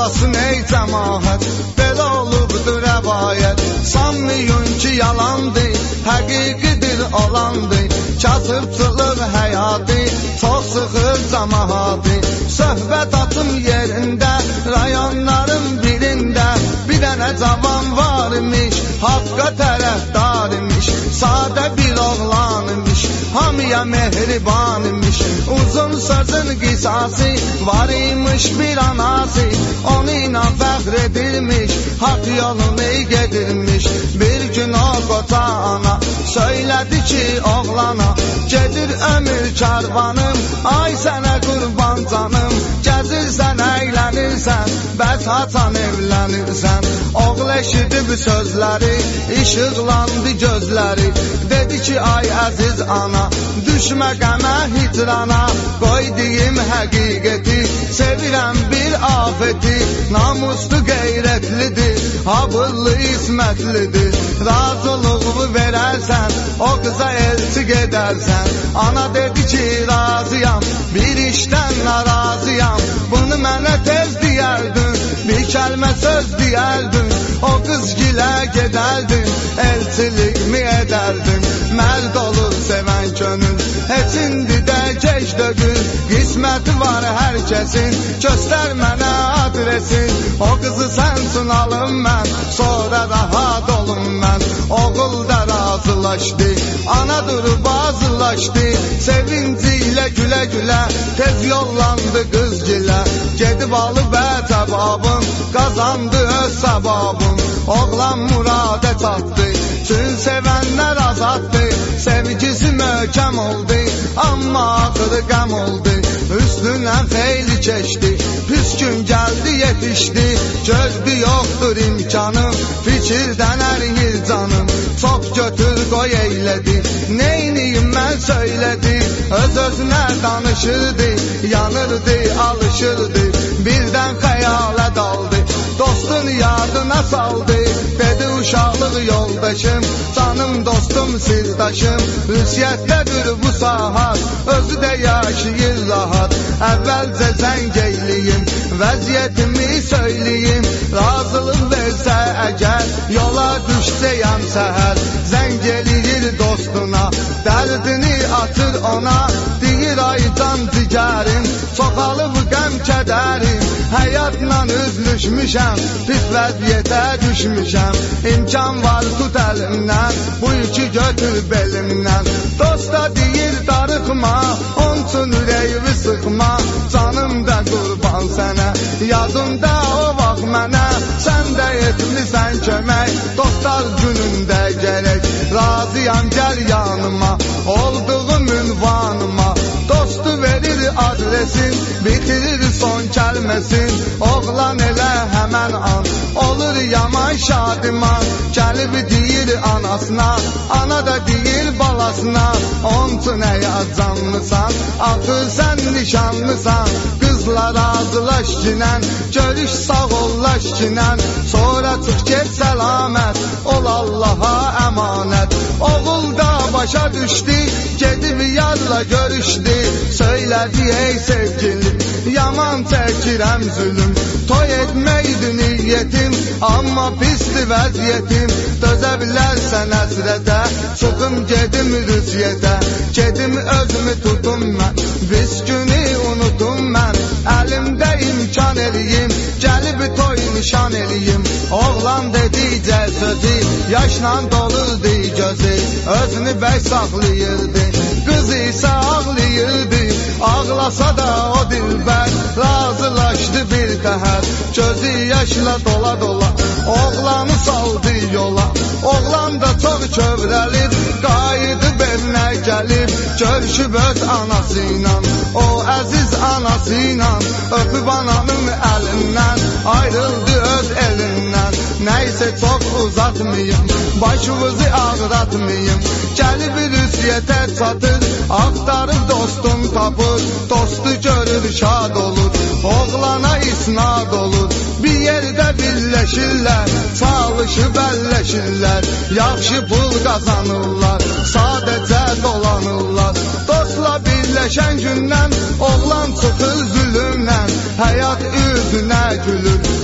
olasın ey cəmaət, belə olubdur rəvayət. Sanmayın ki yalandır, həqiqidir olandır, kasıbçılıq həyatı, çox sıxır cəmaatı. Söhbət atım yerində, rayonların birində, bir dənə cavan varmış, haqqa tərəfdar imiş, sadə bir oğlan imiş, hamıya mehriban imiş. Uzun sözün qisası var imiş bir anası, onunla fəxr edilmiş, haqq yolunu gedirmiş. Bir gün o qoca ana söylədi ki oğlana, gedir ömür karvanım, ay sənə qurban canım, gəzirsən, əylənirsən, bəs haçan evlənirsən. Oğul eşidi bu sözləri, işıqlandı gözləri, dedi ki ay əziz ana, düşmə qəmə hicrana, qoy deyim həqiqəti, sevirəm bir afeti, namuslu qeyrətlidir, habıllı ismətlidir, razılığı verərsən, o qıza elçi gedərsən. Ana dedi ki razıyam, bir işdən narazıyam, bunu mənə tez deyərdin, bir kəlmə söz deyərdin, o qız gilə gedərdin, elçilik mi edərdin? Mərd olur sevən könül, heç indi də keç dögül, qisməti var hər kəsin, göstər mənə adresin, o qızı sən sunalım mən, sonra rahat olum mən. Oğul da razılaşdı, ana durub azılaşdı, sevinci ilə gülə gülə, tez yollandı qız gilə, gedib alıb əcəbabın, qazandı öz səbabın. Oğlan muradə çatdı, tün sevənlər azaddı, sevgisi möhkəm oldu, amma axırı qəm oldu. Üstündən xeyli keçdi, pis gün gəldi yetişdi, gözdü yoxdur imkanım, fikirdən əriyir canım. Çox götür qoy eylədi, neyniyim mən söylədi, öz-özünə danışırdı, yanırdı, alışırdı, birdən xəyalə daldı, dostun yadına saldı, dedi uşaqlıq yoldaşım, canım dostum sirdaşım, ünsiyyətdədir bu saat, özü də yaşayır rahat. Əvvəlcə zəng eyliyim, vəziyyətimi söyləyim, razılıq versə əgər, yola düşsəyəm səhər. Zəng eləyir dostuna, dərdini atır ona, deyir ay can digərim, çoxalıb qəm kədərim, həyatla üzlüşmüşəm, pis vəziyyətə düşmüşəm. İmkan var tut əlimdən, bu yükü götür belimdən, dosta deyir darıxma, onun üçün ürəyimi sıxma, canım da qurban sənə, yadımda o vaxt mənə, sən də etmisən kömək, dostlar günündə gərək, razıyam gəl yanıma, olduğum ünvanıma, dostu verir adresin, bitirir son kəlməsin, oğlan elə həmən an, olur yaman şadiman, gəlib deyir anasına, ana da deyir balasına, onun üçün əgər canlısan, axır sən nişanlısan, qızla razılaş kinən, görüş sağ ollaş kinən, sonra çıx get səlamət, ol Allaha əmanət. Oğul da başa düşdü, gedib yarla görüşdü, söylədi ey sevgilim, yaman çəkirəm zülüm, toy etməkdi niyyətim, amma pisdir vəziyyətim, dözə bilərsən əsrətə, çıxım gedim rüziyyətə, gedim özümü tutum mən, biz günü unutum mən, əlimdə imkan eləyim, gəlib toy nişan eləyim. Oğlan dedikcə sözü, yaşla dolurdu gözü, özünü bəy saxlayırdı, qız isə ağlayırdı, ağlasa da o dilbər, razılaşdı bir təhər, gözü yaşla dola dola, oğlanı saldı yola. Oğlan da çox kövrəlir, qayıdıb evinə gəlib, görüşüb öz anasıyla, o əziz anasıyla, öpüb ananın əlindən, ayrıldı öz elindən. Nəysə çox uzatmayım, başımızı ağratmayım, gəlib rüziyyətə çatır, axtarır dostum tapır, dostu görür şad olur, oğlana isnad olur, bir yerdə birləşirlər, çalışıb əlləşirlər, yaxşı pul qazanırlar, sadəcə dolanırlar. Dostla birləşən gündən oğlan çıxır zülümlə, həyat üzünə gülür,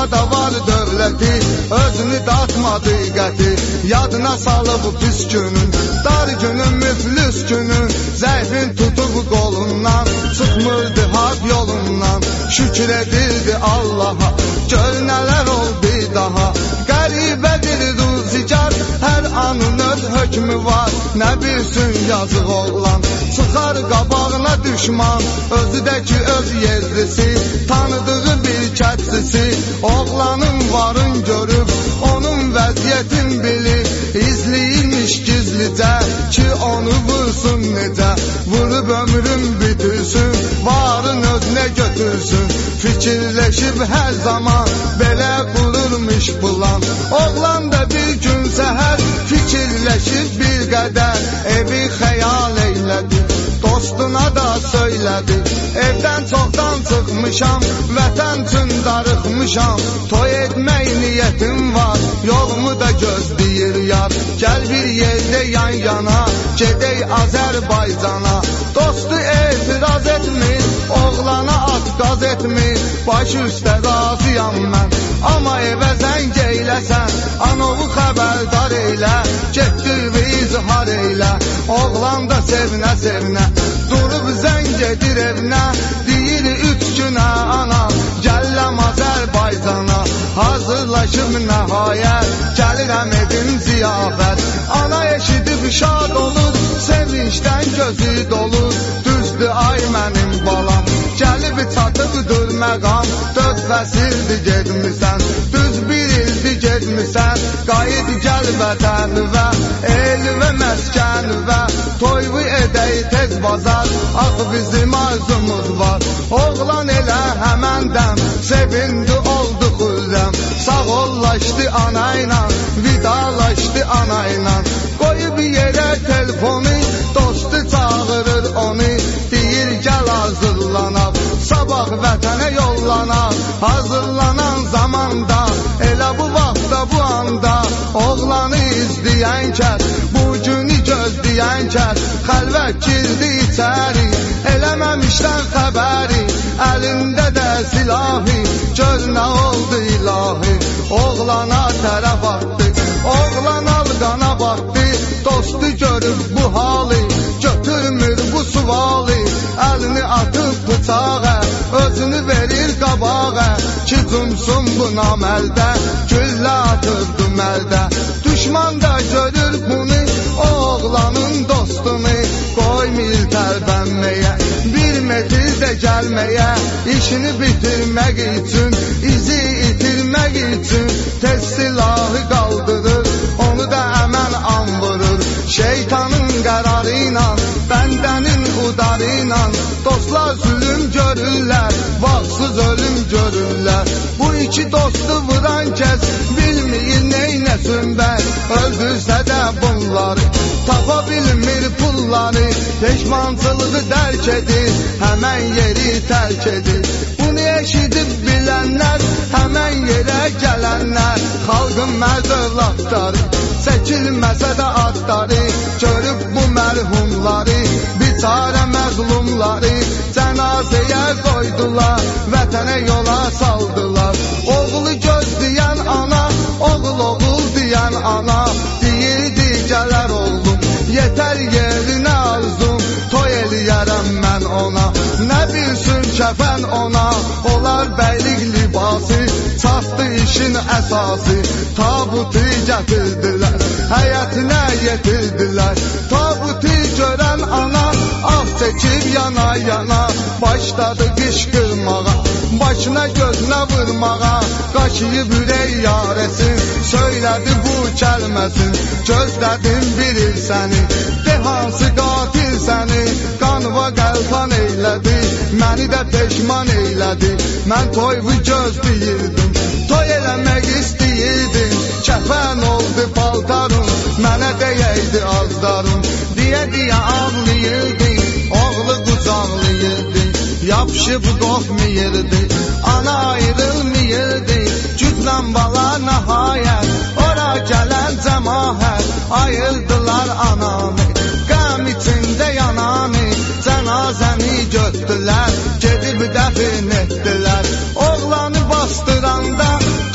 da var dövləti, özünü datmadı qəti. Yadına salıb pis günün, dar günün, müflüs günün. Zəifin tutub qolundan, çıxmırdı haq yolundan. Şükür edirdi Allaha, gör nələr oldu daha. Qəribədir ruzigar, hər anın öz hökmü var. Nə bilsin yazıq oğlan, çıxar qabağına düşman. Özü də ki öz yerlisi, tanıdığı bir kətçisi. Oğlanın varın görüb, onun vəziyyətin bilib. İzliymiş gizlicə, ki onu vursun necə. Vurub ömrün bitirsin, varın özünə götürsün. Fikirləşib hər zaman, belə qururmuş bulan. Oğlan da bir gün səhər, fikirləşib bir qədər. Evi xəyal eylədi, dostuna da söylədi. Evdən çoxdan çıxmışam, vətən üçün darıxmışam. Toy etmək niyyətim var, yolumu da gözləyir yar. Gəl bir yerdə yan yana, gedək Azərbaycana. Dostu etiraz etmir, oğlana at qaz etmir. Baş üstə razıyam mən, amma evə zəng eyləsən. Anovu xəbərdar eylə, getdir və izhar eylə. Oğlan da sevinə sevinə, durub zəng edir evinə. Deyir 3 günə ana, gəlləm Azərbaycana. Hazırlaşıb nəhayət, gəlirəm edim ziyafət. Ana eşidib şad olur, sevincdən gözü dolur. Düzdür ay mənim balam, gəlib çatıbdır məqam. 4 fəsildir gedmisən, düz 1 ildir gedmisən. Qayıt gəl vətənivə, elivə məskənivə. Toyvu edək tez bazar, ax bizim arzumuz var. Oğlan elə həməndən, sevindi oldu xürrəm. Sağollaşdı anayla, vidalaşdı anayla. Qoyub yerə telefonu, dostu çağırır onu. Deyir gəl hazırlanaq, sabah vətənə yollanaq. Hazırlanan zamanda, elə bu vaxtda bu anda. Oğlanı izləyən kəs, bu günü gözləyən kəs. Xəlvət girdi içəri, eləməmişdən xəbəri. Əlində də silahı, gör nə oldu ilahi. Oğlana tərəf atdı, oğlan alqana batdı. Dostu görüb bu halı, götürmür bu suvalı. Əlini atıb bıçağa, özünü verir qabağa. Ki cumsun bu naməldə, güllə atırdı məldə. Düşman da görür bunu, oğlanın dostunu. Qoymur tərpənməyə, 1 metr də gəlməyə. İşini bitirmək üçün, izi itirmək üçün. Tez silahı qaldırır, onu da əmən an vurur. Şeytanın qərarı ilə, bəndənin udarı ilə. Dostlar zülüm görürlər, vaxtsız ölüm görürlər. Bu iki dostu vuran kəs, bilmir neynəsin bəs. Öldürsə də bunları, tapa bilmir pulları. Peşmançılığı dərk edir, həmən yeri tərk edir. Bunu eşidib bilənlər, həmən yerə gələnlər. Xalqın mərd övladları, çəkilməsə də adları. Görüb bu mərhumları, biçarə məzlumları. Cənazəyə qoydular, vətənə yola saldılar. Oğlu gözləyən ana, oğul deyən ana. Deyirdi gələr oğlum, yetər yerinə arzum. Toy eləyərəm mən ona, nə bilsin kəfən ona. Olar bəylik libası, çatdı işin əsası. Tabutu gətirdilər, həyətinə yetirdilər. Tabutu görən ana, ah çəkib yana yana. Başladı qışqırmağa, başına gözünə vurmağa. Qaşıyıb ürək yarəsin, söylədi bu kəlməsin. Gözlədim bilir səni, de hansı qatil səni. Qanva qəltan eylədi, məni də peşman eylədi. Mən toyvu gözləyirdim, toy eləmək istəyirdim. Kəfən oldu paltarım, mənə deyəydi azdarım. Deyə ağlayırdı, oğlu qucaqlayırdı. Yapışıb qorxmayırdı, ana ayrılmayırdı. Cüzlə bala nəhayət, ora gələn cəmahət. Ayırdılar ananı, qəm içində yananı. Cənazəni götdülər, gedib dəfin etdilər. Oğlanı bastıranda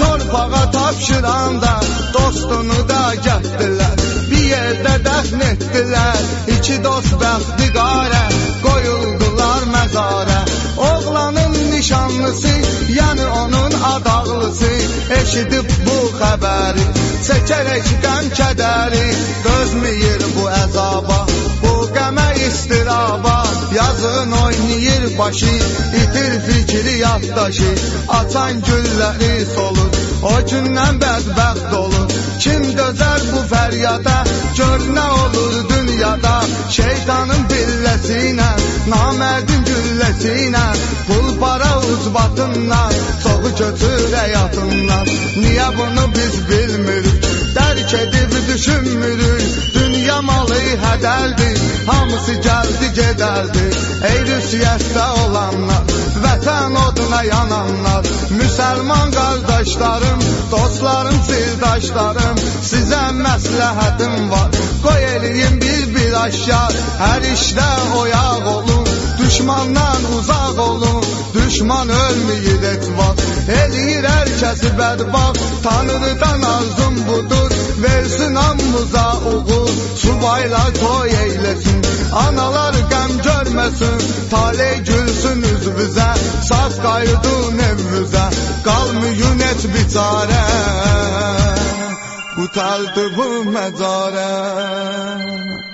tapşıranda dostunu da gətdilər, bir yerdə dəfn etdilər. İki dost bəxtiqarə qoyuldular məzarə. Oğlanın nişanlısı, yəni onun adaqlısı eşidib bu xəbəri, çəkərək qəm kədəri, dözməyir bu əzaba, bu qəmə istiraba. Yazın oynayır başı, itir fikri yaddaşı, açan gülləri solur, o gündən bədbəxt olur. Kim dözər bu fəryada, gör nə olur dünyada. Şeytanın billəsinə, namərdin gülləsinə, pul para uzbatından, çoxu götür həyatından. Niyə bunu biz bilmirik, dərk edib düşünmürük. Dünya malı hədəldir, hamısı gəldi gedəldi. Ey rüsiyətdə olanlar, vətən oduna yananlar, müsəlman qardaşlarım, dostlarım, sirdaşlarım, sizə məsləhətim var. Qoy eləyim bir aşağı, hər işdə oyaq olun, düşmandan uzaq olun. Düşman ölməyir etvad, eləyir hər kəsi bədbaxt. Tanrıdan arzum budur, versin hamımıza uğur. Subaylar toy eylesin, analar qəm görməsin, taley gülsün üzvüzə, saz qaydın evvüzə. Qalmayın et bicarə, qutardı bu məcarə.